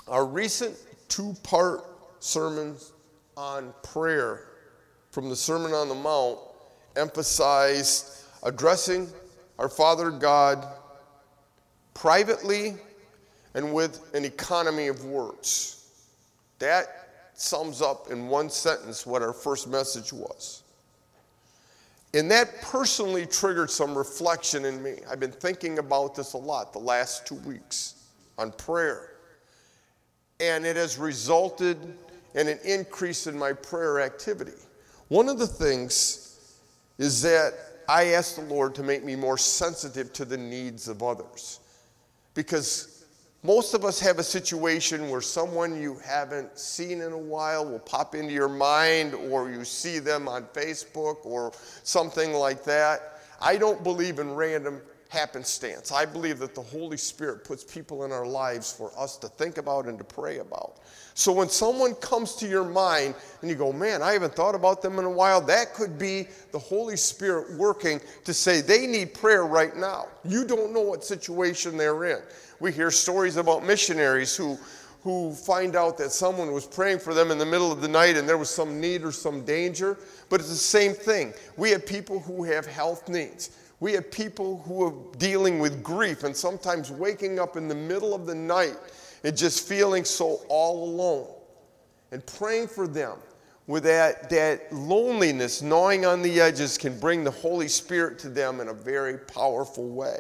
Our recent two-part sermons on prayer from the Sermon on the Mount emphasized addressing our Father God privately and with an economy of words. That sums up in one sentence what our first message was. And that personally triggered some reflection in me. I've been thinking about this a lot the last 2 weeks on prayer. And it has resulted in an increase in my prayer activity. One of the things is that I asked the Lord to make me more sensitive to the needs of others. Because most of us have a situation where someone you haven't seen in a while will pop into your mind, or you see them on Facebook or something like that. I don't believe in random happenstance. I believe that the Holy Spirit puts people in our lives for us to think about and to pray about. So when someone comes to your mind and you go, man, I haven't thought about them in a while, that could be the Holy Spirit working to say they need prayer right now. You don't know what situation they're in. We hear stories about missionaries who find out that someone was praying for them in the middle of the night and there was some need or some danger. But it's the same thing. We have people who have health needs. We have people who are dealing with grief and sometimes waking up in the middle of the night and just feeling so all alone. And praying for them with that loneliness gnawing on the edges can bring the Holy Spirit to them in a very powerful way.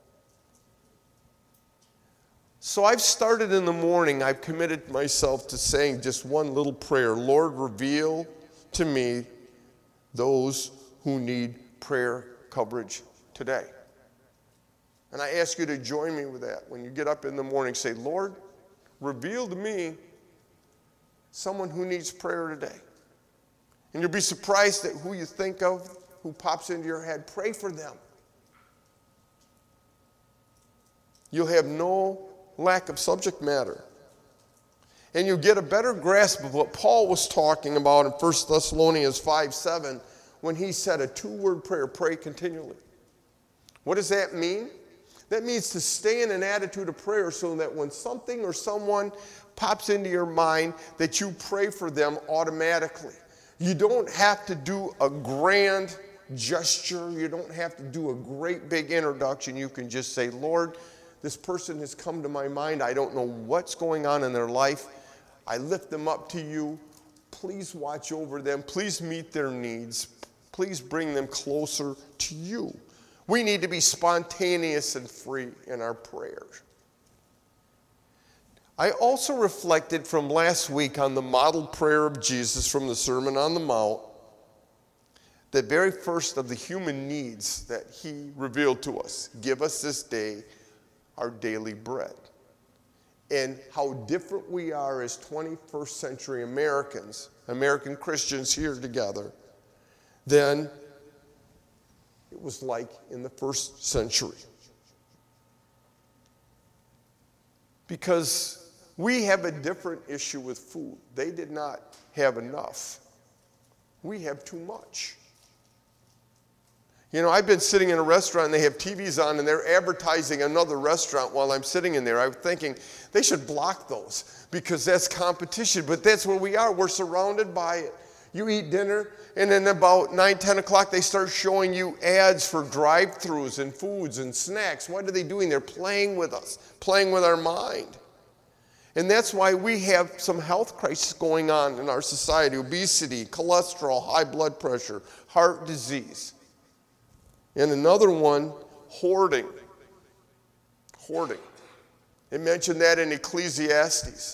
So I've started in the morning, I've committed myself to saying just one little prayer. Lord, reveal to me those who need prayer coverage today. And I ask you to join me with that. When you get up in the morning, say, Lord, reveal to me someone who needs prayer today. And you'll be surprised at who you think of, who pops into your head. Pray for them. You'll have no lack of subject matter. And you'll get a better grasp of what Paul was talking about in 1 Thessalonians 5:7 when he said a 2-word prayer, pray continually. What does that mean? That means to stay in an attitude of prayer so that when something or someone pops into your mind, that you pray for them automatically. You don't have to do a grand gesture. You don't have to do a great big introduction. You can just say, Lord, this person has come to my mind. I don't know what's going on in their life. I lift them up to you. Please watch over them. Please meet their needs. Please bring them closer to you. We need to be spontaneous and free in our prayers. I also reflected from last week on the model prayer of Jesus from the Sermon on the Mount, the very first of the human needs that he revealed to us. Give us this day our daily bread. And how different we are as 21st century Americans, American Christians here together, than it was like in the first century. Because we have a different issue with food. They did not have enough. We have too much. You know, I've been sitting in a restaurant and they have TVs on and they're advertising another restaurant while I'm sitting in there. I'm thinking they should block those because that's competition. But that's where we are. We're surrounded by it. You eat dinner, and then about 9, 10 o'clock, they start showing you ads for drive-thrus and foods and snacks. What are they doing? They're playing with us, playing with our mind. And that's why we have some health crises going on in our society. Obesity, cholesterol, high blood pressure, heart disease. And another one, hoarding. Hoarding. It mentioned that in Ecclesiastes.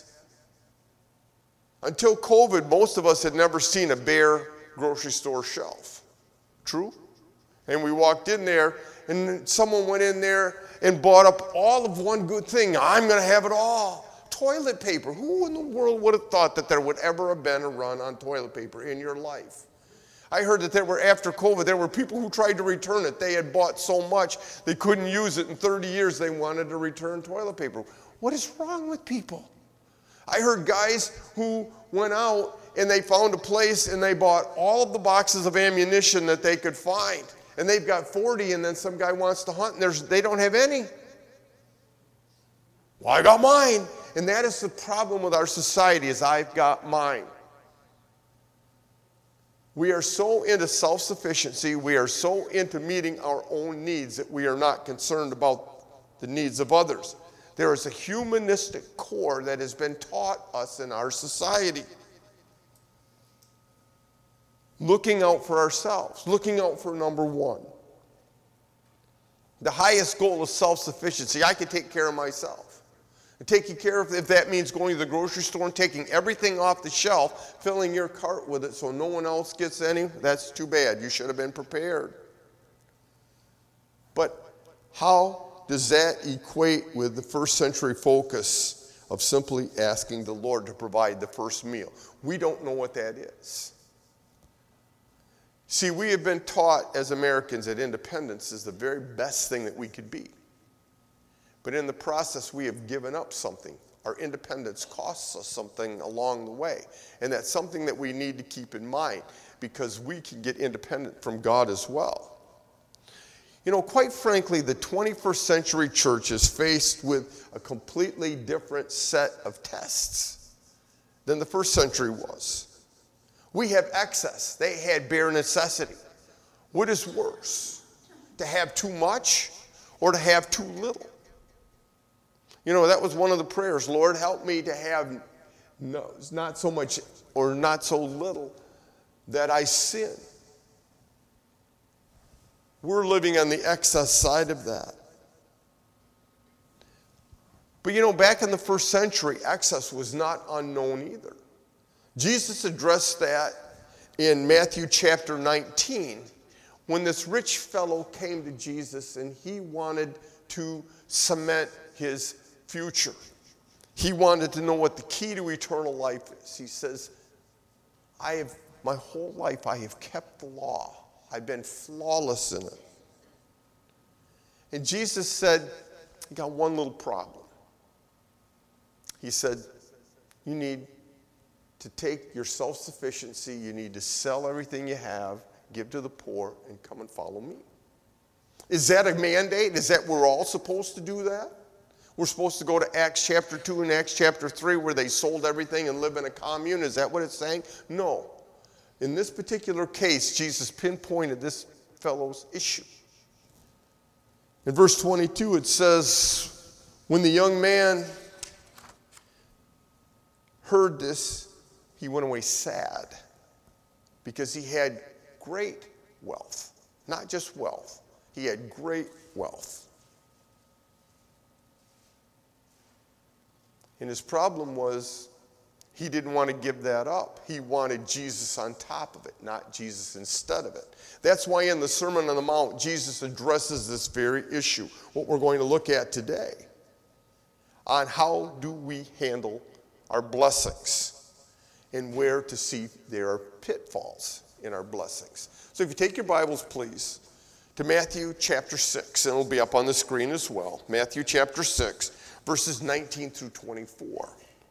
Until COVID, most of us had never seen a bare grocery store shelf. True? And we walked in there, and someone went in there and bought up all of one good thing. I'm going to have it all. Toilet paper. Who in the world would have thought that there would ever have been a run on toilet paper in your life? I heard that after COVID, there were people who tried to return it. They had bought so much, they couldn't use it in 30 years. They wanted to return toilet paper. What is wrong with people? I heard guys who went out and they found a place and they bought all of the boxes of ammunition that they could find. And they've got 40, and then some guy wants to hunt and they don't have any. Well, I got mine. And that is the problem with our society, is I've got mine. We are so into self-sufficiency, we are so into meeting our own needs that we are not concerned about the needs of others. There is a humanistic core that has been taught us in our society. Looking out for ourselves, looking out for number one. The highest goal is self-sufficiency. I can take care of myself. And taking care of, if that means going to the grocery store and taking everything off the shelf, filling your cart with it so no one else gets any, that's too bad. You should have been prepared. But how does that equate with the first century focus of simply asking the Lord to provide the first meal? We don't know what that is. See, we have been taught as Americans that independence is the very best thing that we could be. But in the process, we have given up something. Our independence costs us something along the way. And that's something that we need to keep in mind, because we can get independent from God as well. You know, quite frankly, the 21st century church is faced with a completely different set of tests than the first century was. We have excess. They had bare necessity. What is worse, to have too much or to have too little? You know, that was one of the prayers. Lord, help me to have not so much or not so little that I sin. We're living on the excess side of that. But you know, back in the first century, excess was not unknown either. Jesus addressed that in Matthew chapter 19 when this rich fellow came to Jesus and he wanted to cement his future. He wanted to know what the key to eternal life is. He says, my whole life I have kept the law. I've been flawless in it. And Jesus said, you got one little problem. He said, you need to take your self-sufficiency, you need to sell everything you have, give to the poor, and come and follow me. Is that a mandate? Is that we're all supposed to do that? We're supposed to go to Acts chapter 2 and Acts chapter 3 where they sold everything and live in a commune. Is that what it's saying? No. In this particular case, Jesus pinpointed this fellow's issue. In verse 22, it says, when the young man heard this, he went away sad because he had great wealth. Not just wealth. He had great wealth. And his problem was he didn't want to give that up. He wanted Jesus on top of it, not Jesus instead of it. That's why in the Sermon on the Mount, Jesus addresses this very issue, what we're going to look at today, on how do we handle our blessings and where to see there are pitfalls in our blessings. So if you take your Bibles, please, to Matthew chapter 6, and it'll be up on the screen as well. Matthew chapter 6. Verses 19 through 24.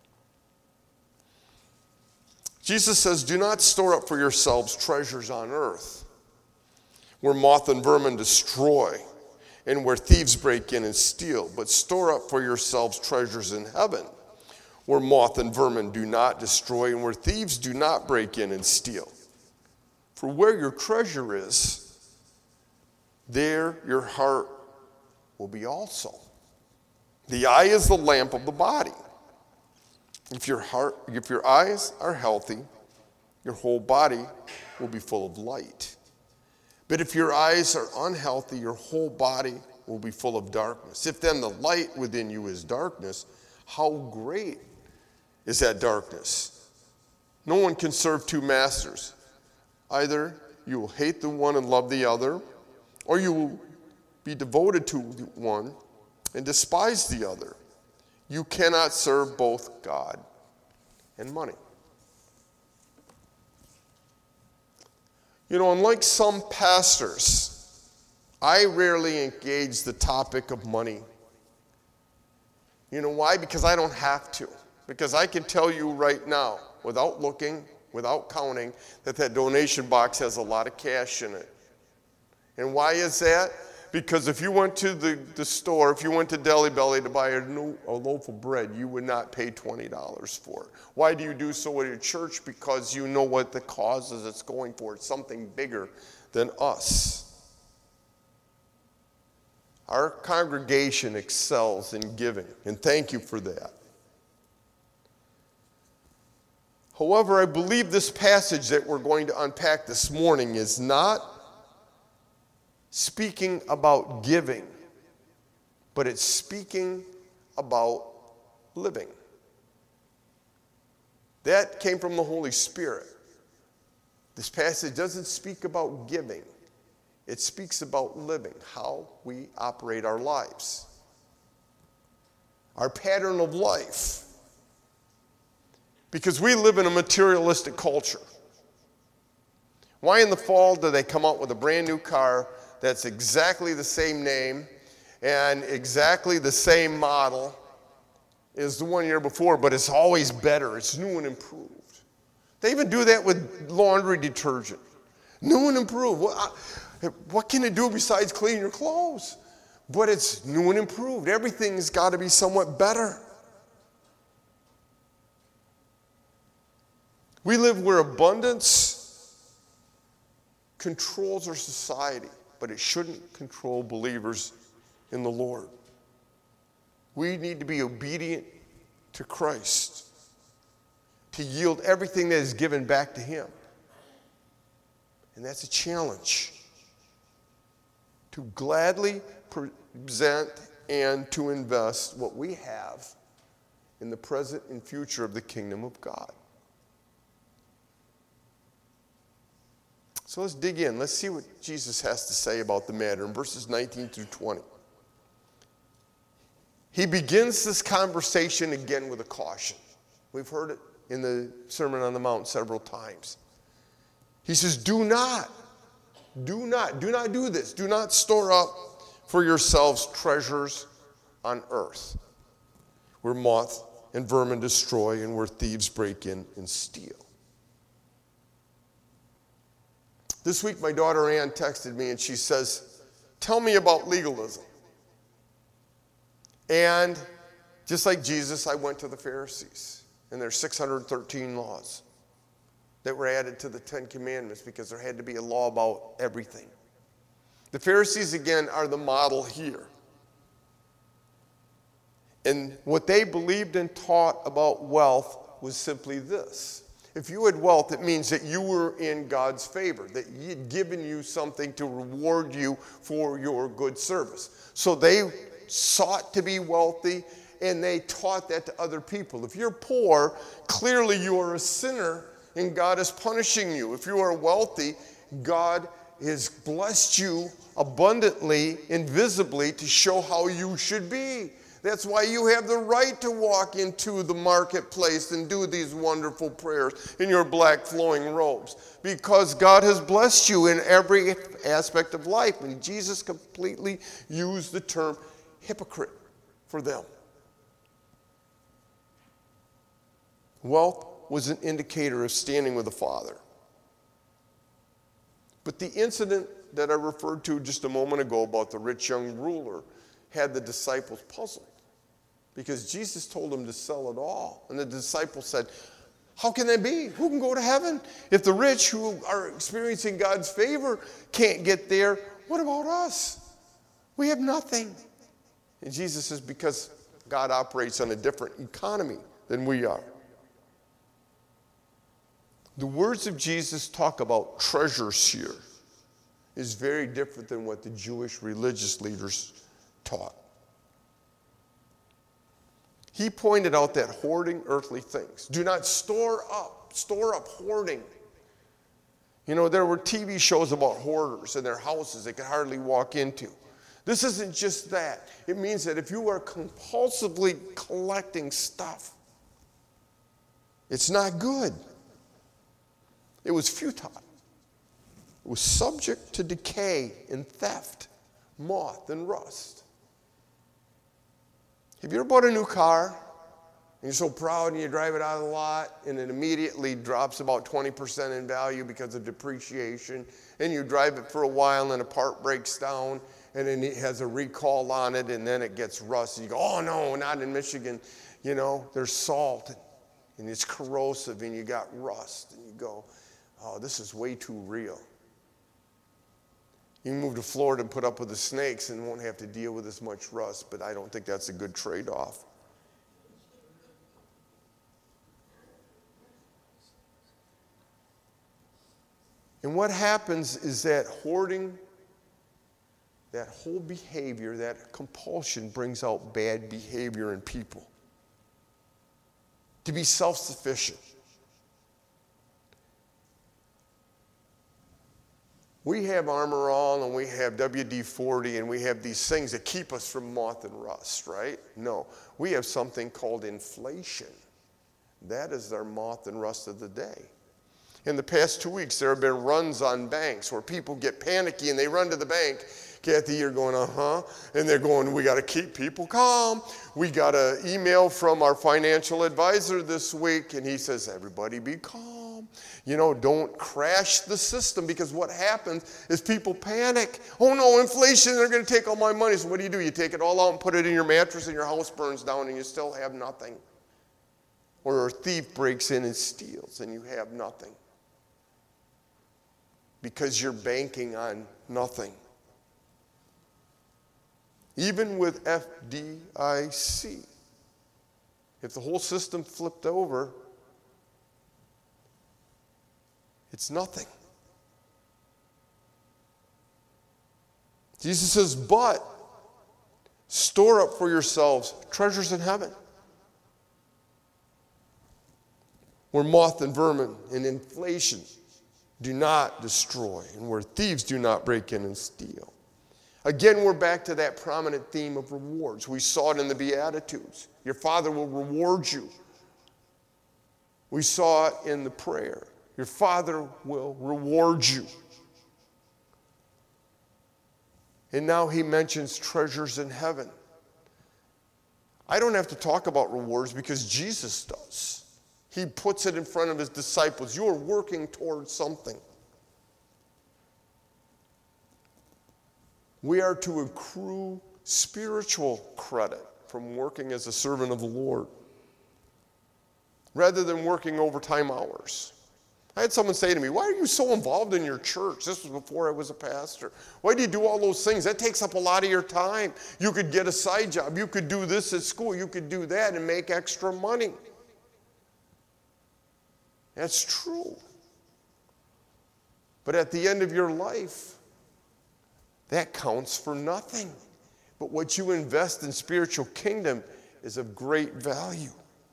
Jesus says, do not store up for yourselves treasures on earth, where moth and vermin destroy, and where thieves break in and steal, but store up for yourselves treasures in heaven, where moth and vermin do not destroy, and where thieves do not break in and steal. For where your treasure is, there your heart will be also. The eye is the lamp of the body. If your eyes are healthy, your whole body will be full of light. But if your eyes are unhealthy, your whole body will be full of darkness. If then the light within you is darkness, how great is that darkness? No one can serve two masters. Either you will hate the one and love the other, or you will be devoted to one and despise the other. You cannot serve both God and money. You know, unlike some pastors, I rarely engage the topic of money. You know why? Because I don't have to. Because I can tell you right now, without looking, without counting, that donation box has a lot of cash in it. And why is that? Because if you went to the store, if you went to Deli Belly to buy a loaf of bread, you would not pay $20 for it. Why do you do so at your church? Because you know what the cause is it's going for. It's something bigger than us. Our congregation excels in giving, and thank you for that. However, I believe this passage that we're going to unpack this morning is not speaking about giving, but it's speaking about living. That came from the Holy Spirit. This passage doesn't speak about giving. It speaks about living, how we operate our lives, our pattern of life. Because we live in a materialistic culture. Why in the fall do they come out with a brand new car that's exactly the same name and exactly the same model as the one year before, but it's always better, it's new and improved? They even do that with laundry detergent. New and improved. What can it do besides clean your clothes? But it's new and improved. Everything's got to be somewhat better. We live where abundance controls our society, but it shouldn't control believers in the Lord. We need to be obedient to Christ, to yield everything that is given back to Him. And that's a challenge. To gladly present and to invest what we have in the present and future of the kingdom of God. So let's dig in. Let's see what Jesus has to say about the matter in verses 19 through 20. He begins this conversation again with a caution. We've heard it in the Sermon on the Mount several times. He says, do not do this. Do not store up for yourselves treasures on earth, where moth and vermin destroy and where thieves break in and steal. This week, my daughter Ann texted me and she says, tell me about legalism. And just like Jesus, I went to the Pharisees, and there's 613 laws that were added to the 10 Commandments because there had to be a law about everything. The Pharisees, again, are the model here. And what they believed and taught about wealth was simply this. If you had wealth, it means that you were in God's favor, that He had given you something to reward you for your good service. So they sought to be wealthy, and they taught that to other people. If you're poor, clearly you are a sinner, and God is punishing you. If you are wealthy, God has blessed you abundantly, invisibly, to show how you should be. That's why you have the right to walk into the marketplace and do these wonderful prayers in your black flowing robes, because God has blessed you in every aspect of life. And Jesus completely used the term hypocrite for them. Wealth was an indicator of standing with the Father. But the incident that I referred to just a moment ago about the rich young ruler had the disciples puzzled, because Jesus told them to sell it all. And the disciples said, how can that be? Who can go to heaven? If the rich who are experiencing God's favor can't get there, what about us? We have nothing. And Jesus says, because God operates on a different economy than we are. The words of Jesus talk about treasures here is very different than what the Jewish religious leaders taught. He pointed out that hoarding earthly things. Do not store up hoarding. You know, there were TV shows about hoarders and their houses they could hardly walk into. This isn't just that. It means that if you are compulsively collecting stuff, it's not good. It was futile. It was subject to decay and theft, moth and rust. Have you ever bought a new car and you're so proud and you drive it out of the lot and it immediately drops about 20% in value because of depreciation, and you drive it for a while and a part breaks down and then it has a recall on it, and then it gets rust. You go, oh no, not in Michigan. There's salt, and it's corrosive, and you got rust, and you go, oh, this is way too real. You can move to Florida and put up with the snakes and won't have to deal with as much rust, but I don't think that's a good trade-off. And what happens is that hoarding, that whole behavior, that compulsion brings out bad behavior in people. To be self-sufficient. We have Armor All and we have WD-40 and we have these things that keep us from moth and rust, right? No, we have something called inflation. That is our moth and rust of the day. In the past 2 weeks, there have been runs on banks where people get panicky and they run to the bank. Kathy, you're going, and they're going, we got to keep people calm. We got an email from our financial advisor this week, and he says, everybody be calm. Don't crash the system, because what happens is people panic. Oh no, inflation, they're going to take all my money. So what do? You take it all out and put it in your mattress and your house burns down and you still have nothing. Or a thief breaks in and steals and you have nothing. Because you're banking on nothing. Even with FDIC, if the whole system flipped over, it's nothing. Jesus says, but store up for yourselves treasures in heaven, where moth and vermin and inflation do not destroy, and where thieves do not break in and steal. Again, we're back to that prominent theme of rewards. We saw it in the Beatitudes. Your Father will reward you. We saw it in the prayer. Your Father will reward you. And now he mentions treasures in heaven. I don't have to talk about rewards because Jesus does. He puts it in front of his disciples. You are working towards something. We are to accrue spiritual credit from working as a servant of the Lord, rather than working overtime hours. I had someone say to me, why are you so involved in your church? This was before I was a pastor. Why do you do all those things? That takes up a lot of your time. You could get a side job. You could do this at school. You could do that and make extra money. That's true. But at the end of your life, that counts for nothing. But what you invest in spiritual kingdom is of great value.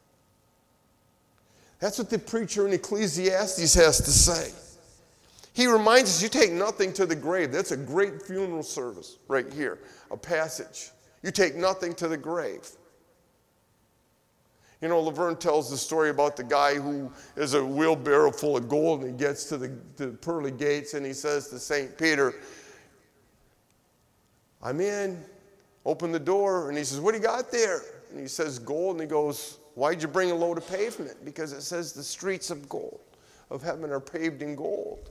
That's what the preacher in Ecclesiastes has to say. He reminds us, you take nothing to the grave. That's a great funeral service right here, a passage. You take nothing to the grave. Laverne tells the story about the guy who is a wheelbarrow full of gold, and he gets to the pearly gates and he says to St. Peter, I'm in. Open the door. And he says, what do you got there? And he says, gold. And he goes, why'd you bring a load of pavement? Because it says the streets of gold, of heaven, are paved in gold.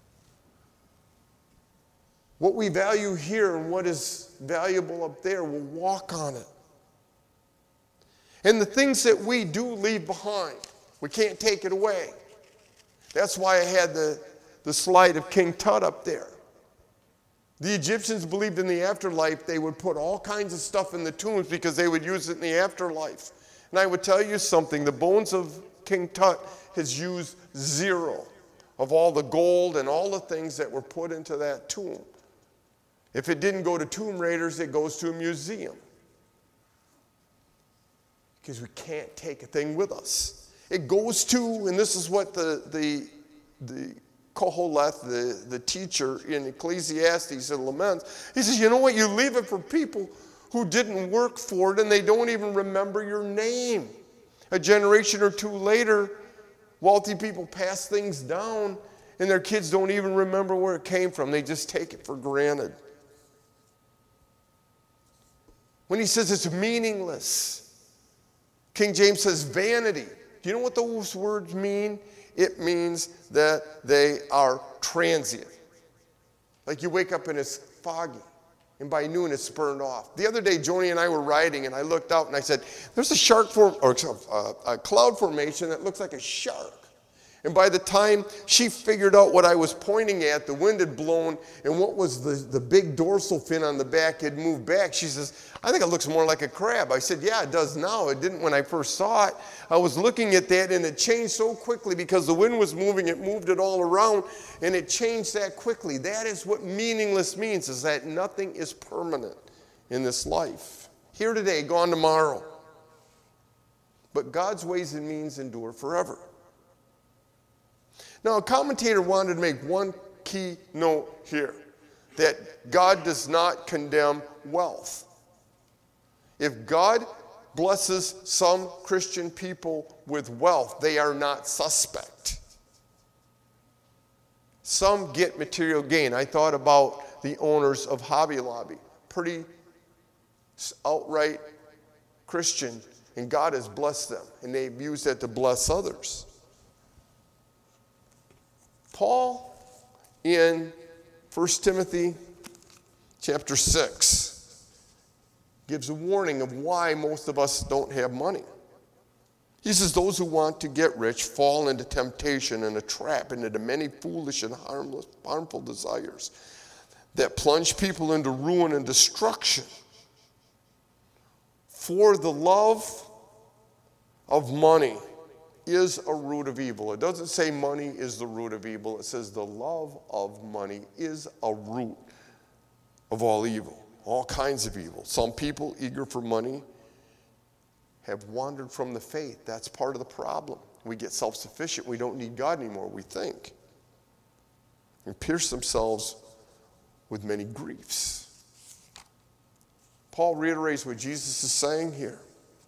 What we value here and what is valuable up there, we'll walk on it. And the things that we do leave behind, we can't take it away. That's why I had the slide of King Tut up there. The Egyptians believed in the afterlife. They would put all kinds of stuff in the tombs because they would use it in the afterlife. And I would tell you something, the bones of King Tut has used 0 of all the gold and all the things that were put into that tomb. If it didn't go to Tomb Raiders, it goes to a museum. Because we can't take a thing with us. It goes to, and this is what the Koheleth, the teacher in Ecclesiastes and laments, he says, you know what, you leave it for people who didn't work for it and they don't even remember your name. A generation or two later, wealthy people pass things down and their kids don't even remember where it came from. They just take it for granted. When he says it's meaningless, King James says vanity. Do you know what those words mean? It means that they are transient. Like you wake up and it's foggy. And by noon, it's burned off. The other day, Joni and I were riding, and I looked out, and I said, there's a cloud formation that looks like a shark. And by the time she figured out what I was pointing at, the wind had blown, and what was the big dorsal fin on the back had moved back. She says, I think it looks more like a crab. I said, yeah, it does now. It didn't when I first saw it. I was looking at that, and it changed so quickly because the wind was moving. It moved it all around, and it changed that quickly. That is what meaningless means, is that nothing is permanent in this life. Here today, gone tomorrow. But God's ways and means endure forever. Now, a commentator wanted to make one key note here, that God does not condemn wealth. If God blesses some Christian people with wealth, they are not suspect. Some get material gain. I thought about the owners of Hobby Lobby, pretty outright Christian, and God has blessed them, and they've used that to bless others. Paul, in 1 Timothy chapter 6, gives a warning of why most of us don't have money. He says, those who want to get rich fall into temptation and a trap, into the many foolish and harmful desires that plunge people into ruin and destruction. For the love of money is a root of evil. It doesn't say money is the root of evil. It says the love of money is a root of all evil, all kinds of evil. Some people eager for money have wandered from the faith. That's part of the problem. We get self-sufficient. We don't need God anymore, we think. And pierce themselves with many griefs. Paul reiterates what Jesus is saying here.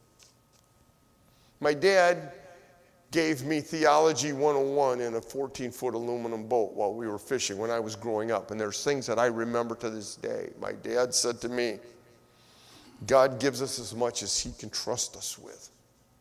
My dad gave me Theology 101 in a 14-foot aluminum boat while we were fishing when I was growing up. And there's things that I remember to this day. My dad said to me, God gives us as much as he can trust us with.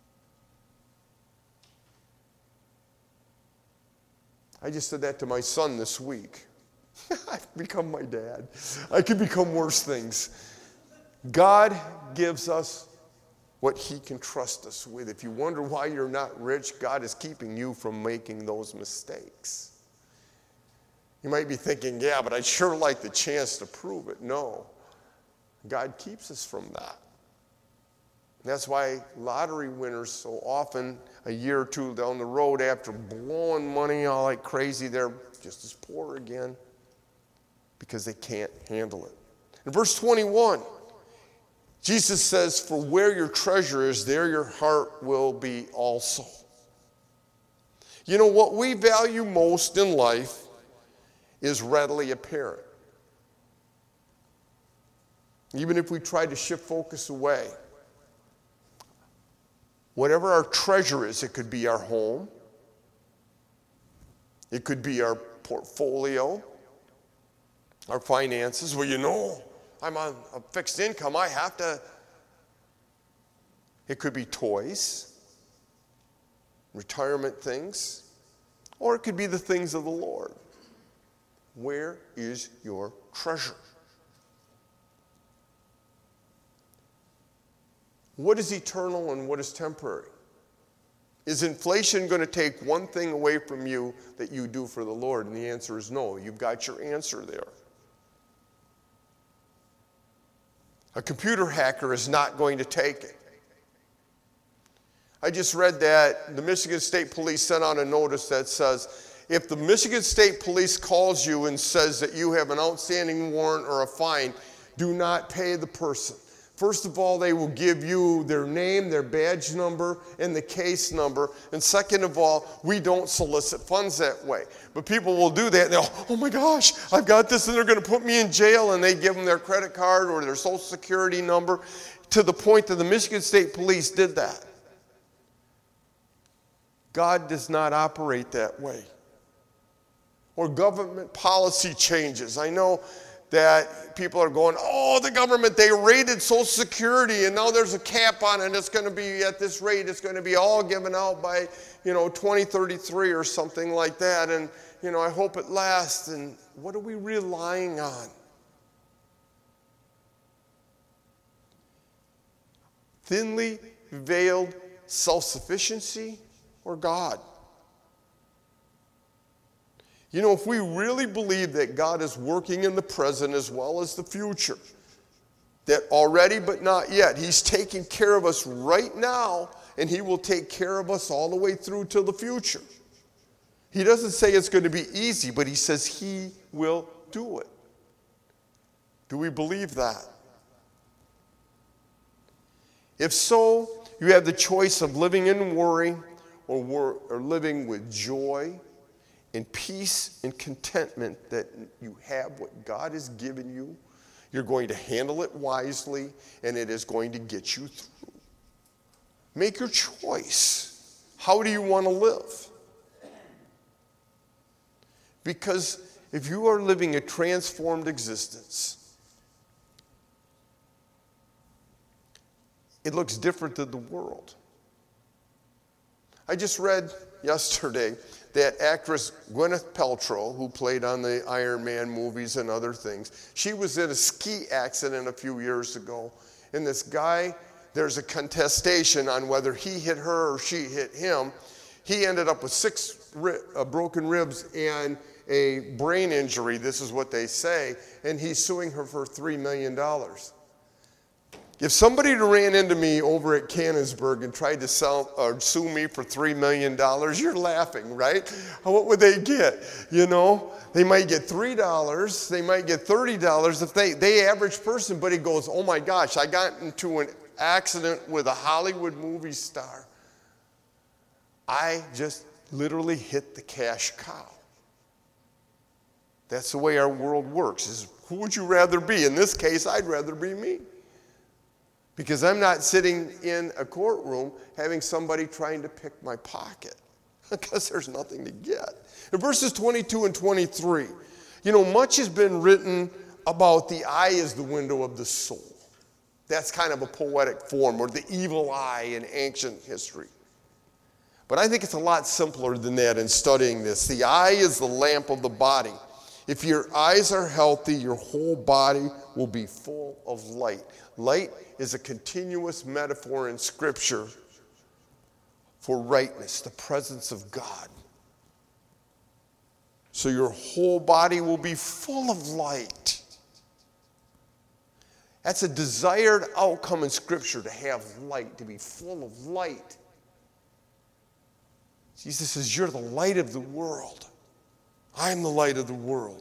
I just said that to my son this week. I've become my dad. I could become worse things. God gives us what he can trust us with. If you wonder why you're not rich, God is keeping you from making those mistakes. You might be thinking, yeah, but I'd sure like the chance to prove it. No, God keeps us from that. That's why lottery winners so often, a year or two down the road, after blowing money all like crazy, they're just as poor again because they can't handle it. In verse 21, Jesus says, for where your treasure is, there your heart will be also. You know, what we value most in life is readily apparent. Even if we try to shift focus away. Whatever our treasure is, it could be our home. It could be our portfolio, our finances. Well, you know, I'm on a fixed income. I have to. It could be toys, retirement things, or it could be the things of the Lord. Where is your treasure? What is eternal and what is temporary? Is inflation going to take one thing away from you that you do for the Lord? And the answer is no. You've got your answer there. A computer hacker is not going to take it. I just read that the Michigan State Police sent out a notice that says, if the Michigan State Police calls you and says that you have an outstanding warrant or a fine, do not pay the person. First of all, they will give you their name, their badge number, and the case number. And second of all, we don't solicit funds that way. But people will do that, and they'll, oh my gosh, I've got this, and they're going to put me in jail, and they give them their credit card or their social security number, to the point that the Michigan State Police did that. God does not operate that way. Or government policy changes. I know that people are going, oh, the government, they raided Social Security, and now there's a cap on it, and it's going to be at this rate, it's going to be all given out by, 2033 or something like that, and, I hope it lasts. And what are we relying on? thinly veiled self-sufficiency, or God? You know, if we really believe that God is working in the present as well as the future, that already but not yet, he's taking care of us right now, and he will take care of us all the way through till the future. He doesn't say it's going to be easy, but he says he will do it. Do we believe that? If so, you have the choice of living in worry or living with joy and peace and contentment that you have what God has given you. You're going to handle it wisely, and it is going to get you through. Make your choice. How do you want to live? Because if you are living a transformed existence, it looks different than the world. I just read yesterday that actress Gwyneth Paltrow, who played on the Iron Man movies and other things, she was in a ski accident a few years ago, and this guy, there's a contestation on whether he hit her or she hit him. He ended up with 6 broken ribs and a brain injury, this is what they say, and he's suing her for $3 million. If somebody ran into me over at Canonsburg and tried to sue me for $3 million, you're laughing, right? What would they get? You know, they might get $3, they might get $30 if they average person, but he goes, oh my gosh, I got into an accident with a Hollywood movie star. I just literally hit the cash cow. That's the way our world works. Is who would you rather be? In this case, I'd rather be me. Because I'm not sitting in a courtroom having somebody trying to pick my pocket. Because there's nothing to get. In verses 22 and 23, you know, much has been written about the eye as the window of the soul. That's kind of a poetic form, or the evil eye in ancient history. But I think it's a lot simpler than that in studying this. The eye is the lamp of the body. If your eyes are healthy, your whole body will be full of light. Light is a continuous metaphor in Scripture for rightness, the presence of God. So your whole body will be full of light. That's a desired outcome in Scripture, to have light, to be full of light. Jesus says, you're the light of the world. I'm the light of the world.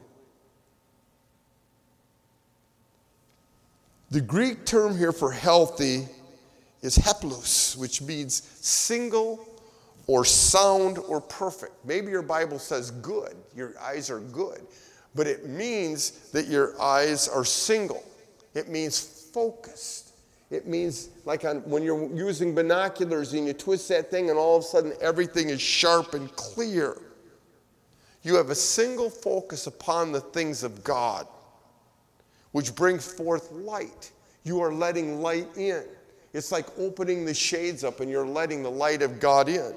The Greek term here for healthy is heplos, which means single or sound or perfect. Maybe your Bible says good, your eyes are good, but it means that your eyes are single. It means focused. It means like when you're using binoculars and you twist that thing and all of a sudden everything is sharp and clear. You have a single focus upon the things of God, which brings forth light. You are letting light in. It's like opening the shades up and you're letting the light of God in.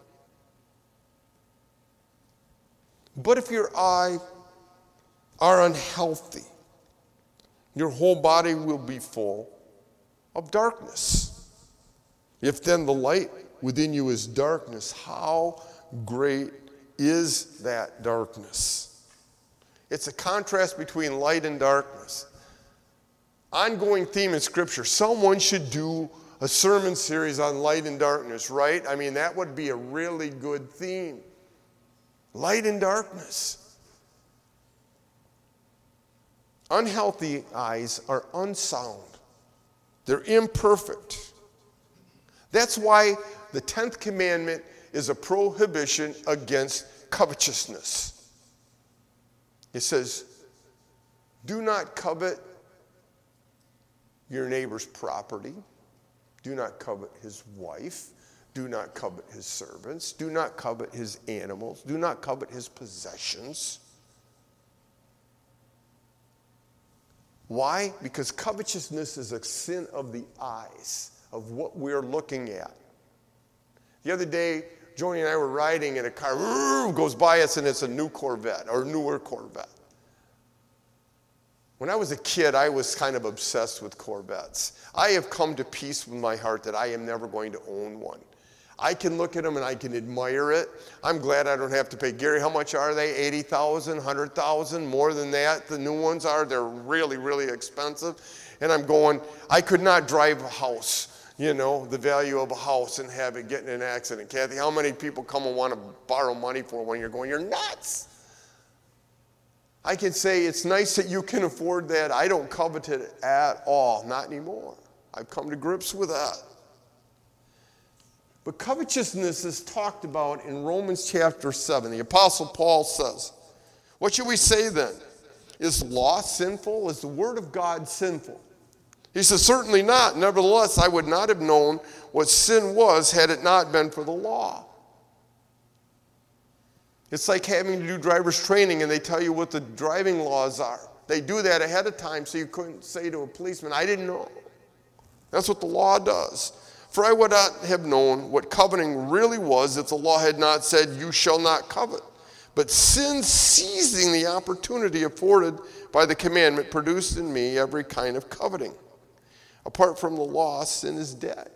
But if your eyes are unhealthy, your whole body will be full of darkness. If then the light within you is darkness, how great is that darkness? It's a contrast between light and darkness. Ongoing theme in Scripture. Someone should do a sermon series on light and darkness, right? I mean, that would be a really good theme. Light and darkness. Unhealthy eyes are unsound. They're imperfect. That's why the 10th commandment is a prohibition against covetousness. It says, do not covet your neighbor's property. Do not covet his wife. Do not covet his servants. Do not covet his animals. Do not covet his possessions. Why? Because covetousness is a sin of the eyes, of what we're looking at. The other day, Joni and I were riding in a car, goes by us, and it's a new Corvette, or newer Corvette. When I was a kid, I was kind of obsessed with Corvettes. I have come to peace with my heart that I am never going to own one. I can look at them and I can admire it. I'm glad I don't have to pay. Gary, how much are they? 80,000, 100,000, more than that. The new ones are. They're really, really expensive. And I'm going, I could not drive a house, the value of a house and have it get in an accident. Kathy, how many people come and want to borrow money for when you're going, you're nuts. I can say it's nice that you can afford that. I don't covet it at all, not anymore. I've come to grips with that. But covetousness is talked about in Romans chapter 7. The Apostle Paul says, what should we say then? Is law sinful? Is the word of God sinful? He says, certainly not. Nevertheless, I would not have known what sin was had it not been for the law. It's like having to do driver's training and they tell you what the driving laws are. They do that ahead of time so you couldn't say to a policeman, I didn't know. That's what the law does. For I would not have known what coveting really was if the law had not said, you shall not covet. But sin, seizing the opportunity afforded by the commandment, produced in me every kind of coveting. Apart from the law, sin is dead.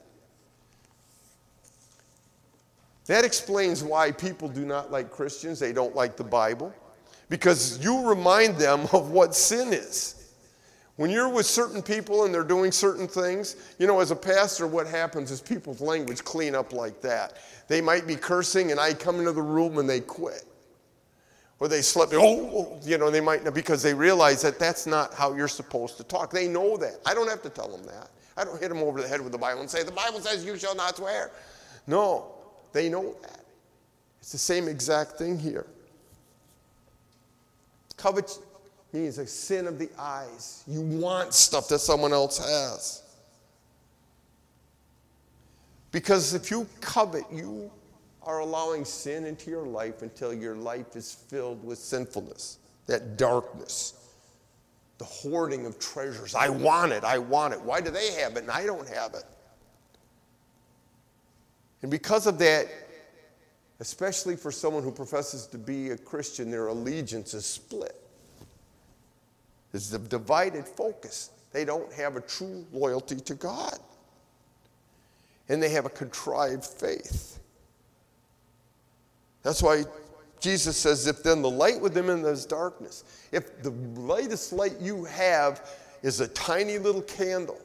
That explains why people do not like Christians. They don't like the Bible. Because you remind them of what sin is. When you're with certain people and they're doing certain things, as a pastor, what happens is people's language clean up like that. They might be cursing and I come into the room and they quit. Or they slip, they might not, because they realize that that's not how you're supposed to talk. They know that. I don't have to tell them that. I don't hit them over the head with the Bible and say, the Bible says you shall not swear. No, they know that. It's the same exact thing here. Covet means a sin of the eyes. You want stuff that someone else has. Because if you covet, you are allowing sin into your life until your life is filled with sinfulness, that darkness, the hoarding of treasures. I want it. Why do they have it and I don't have it? And because of that, especially for someone who professes to be a Christian, their allegiance is split. It's a divided focus. They don't have a true loyalty to God. And they have a contrived faith. That's why Jesus says, if then the light with them in this darkness, if the lightest light you have is a tiny little candle,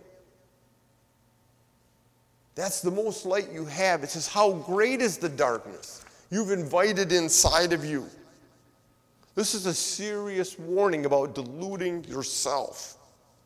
that's the most light you have. It says, how great is the darkness you've invited inside of you. This is a serious warning about deluding yourself.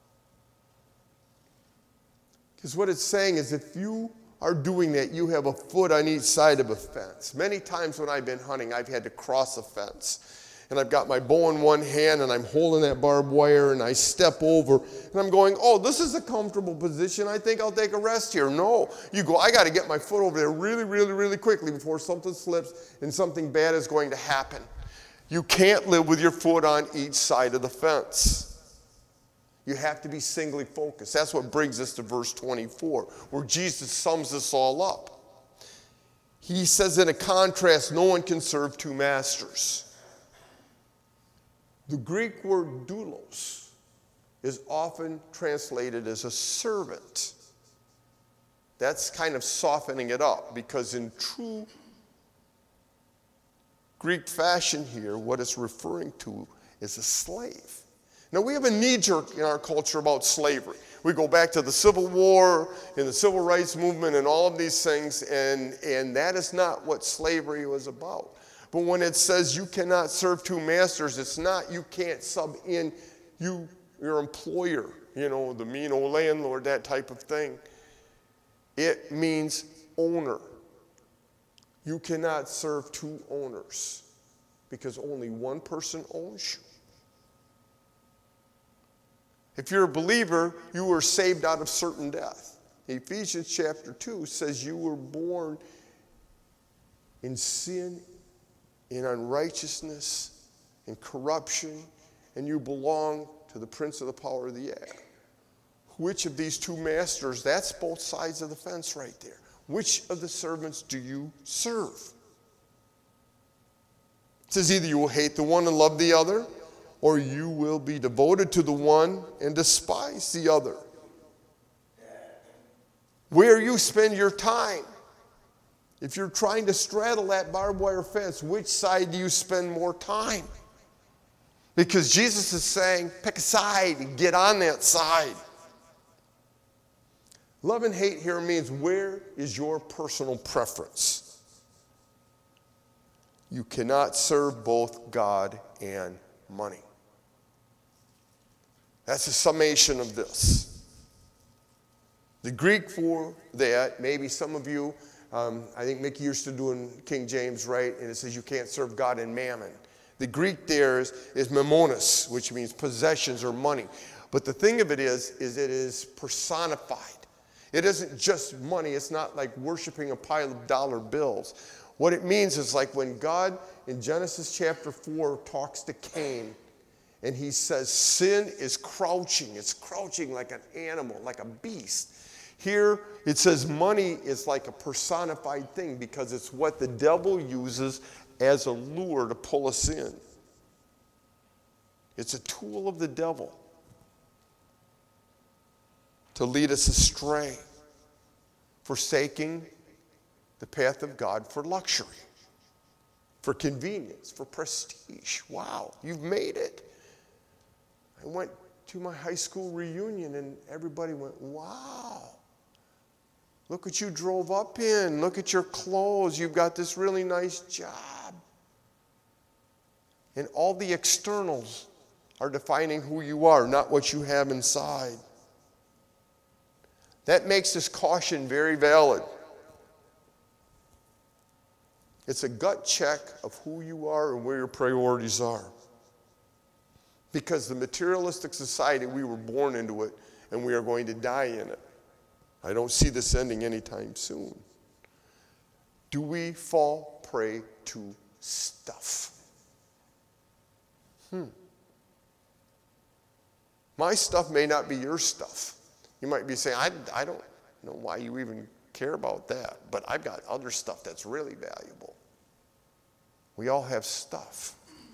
Because what it's saying is if you are doing that, you have a foot on each side of a fence. Many times when I've been hunting, I've had to cross a fence. And I've got my bow in one hand and I'm holding that barbed wire and I step over and I'm going, oh, this is a comfortable position. I think I'll take a rest here. No, you go, I got to get my foot over there really, really, really quickly before something slips and something bad is going to happen. You can't live with your foot on each side of the fence. You have to be singly focused. That's what brings us to verse 24, where Jesus sums this all up. He says in a contrast, no one can serve two masters. The Greek word doulos is often translated as a servant. That's kind of softening it up, because in true Greek fashion here, what it's referring to is a slave. Now, we have a knee-jerk in our culture about slavery. We go back to the Civil War and the Civil Rights Movement and all of these things, and that is not what slavery was about. But when it says you cannot serve two masters, it's not you can't sub in your employer, the mean old landlord, that type of thing. It means owner. You cannot serve two owners because only one person owns you. If you're a believer, you were saved out of certain death. Ephesians chapter 2 says you were born in sin, in unrighteousness, in corruption, and you belong to the prince of the power of the air. Which of these two masters, that's both sides of the fence right there. Which of the servants do you serve? It says either you will hate the one and love the other, or you will be devoted to the one and despise the other. Where you spend your time. If you're trying to straddle that barbed wire fence, which side do you spend more time? Because Jesus is saying, pick a side and get on that side. Love and hate here means, where is your personal preference? You cannot serve both God and money. That's a summation of this. The Greek for that, maybe some of you, I think Mickey used to do in King James, right? And it says you can't serve God and mammon. The Greek there is memonis, which means possessions or money. But the thing of it is it is personified. It isn't just money. It's not like worshiping a pile of dollar bills. What it means is like when God in Genesis chapter 4 talks to Cain, and he says sin is crouching. It's crouching like an animal, like a beast. Here it says money is like a personified thing because it's what the devil uses as a lure to pull us in. It's a tool of the devil to lead us astray, forsaking the path of God for luxury, for convenience, for prestige. Wow, you've made it. I went to my high school reunion and everybody went, wow, look what you drove up in. Look at your clothes. You've got this really nice job. And all the externals are defining who you are, not what you have inside. That makes this caution very valid. It's a gut check of who you are and where your priorities are. Because the materialistic society, we were born into it, and we are going to die in it. I don't see this ending anytime soon. Do we fall prey to stuff? My stuff may not be your stuff. You might be saying, I don't know why you even care about that, but I've got other stuff that's really valuable. We all have stuff.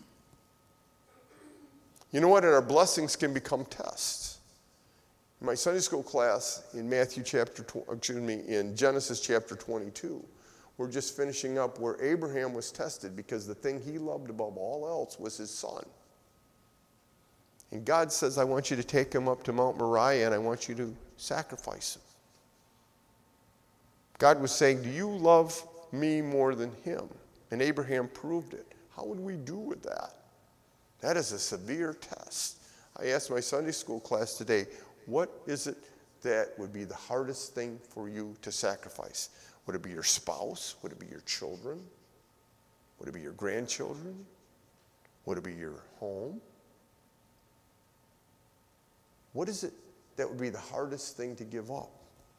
You know what? And our blessings can become tests. In my Sunday school class in in Genesis chapter 22, we're just finishing up where Abraham was tested because the thing he loved above all else was his son. And God says, I want you to take him up to Mount Moriah and I want you to sacrifice him. God was saying, do you love me more than him? And Abraham proved it. How would we do with that? That is a severe test. I asked my Sunday school class today, what is it that would be the hardest thing for you to sacrifice? Would it be your spouse? Would it be your children? Would it be your grandchildren? Would it be your home? What is it that would be the hardest thing to give up?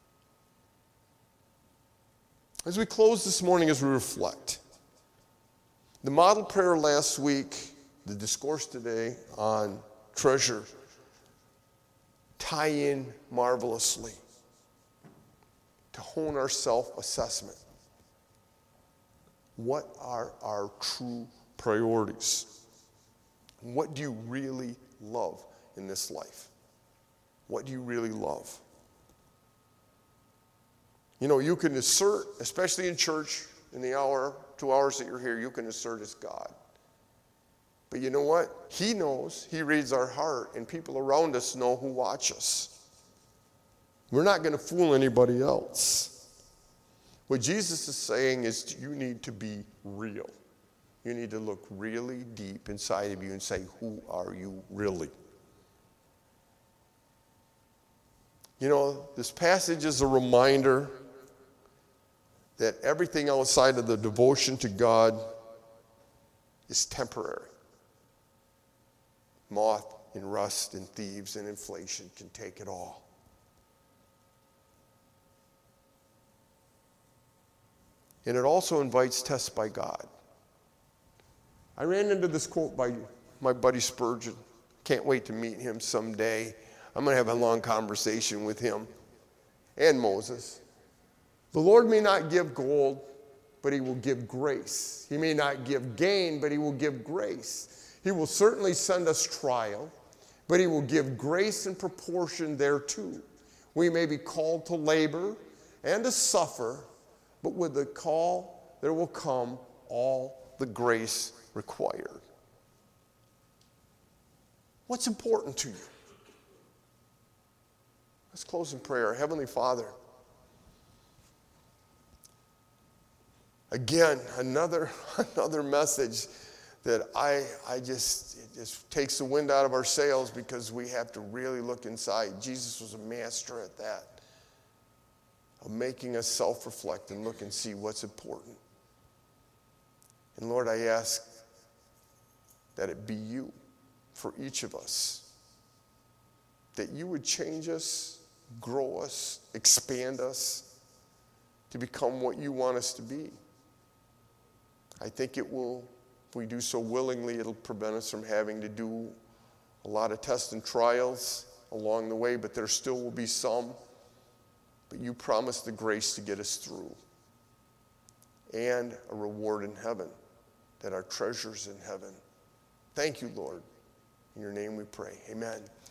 As we close this morning, as we reflect, the model prayer last week, the discourse today on treasure, tie in marvelously to hone our self-assessment. What are our true priorities? What do you really love in this life? What do you really love? You know, you can assert, especially in church, in the hour, 2 hours that you're here, you can assert as God. But you know what? He knows. He reads our heart, and people around us know who watch us. We're not going to fool anybody else. What Jesus is saying is you need to be real. You need to look really deep inside of you and say, who are you really? You know, this passage is a reminder that everything outside of the devotion to God is temporary. Moth and rust and thieves and inflation can take it all. And it also invites tests by God. I ran into this quote by my buddy Spurgeon. Can't wait to meet him someday. I'm going to have a long conversation with him and Moses. The Lord may not give gold, but he will give grace. He may not give gain, but he will give grace. He will certainly send us trial, but he will give grace in proportion thereto. We may be called to labor and to suffer, but with the call there will come all the grace required. What's important to you? Let's close in prayer. Heavenly Father, again, another message that it just takes the wind out of our sails, because we have to really look inside. Jesus was a master at that, of making us self-reflect and look and see what's important. And Lord, I ask that it be you for each of us, that you would change us, grow us, expand us to become what you want us to be. I think it will, if we do so willingly, it'll prevent us from having to do a lot of tests and trials along the way, but there still will be some. But you promised the grace to get us through, and a reward in heaven, that our treasure's in heaven. Thank you, Lord. In your name we pray. Amen.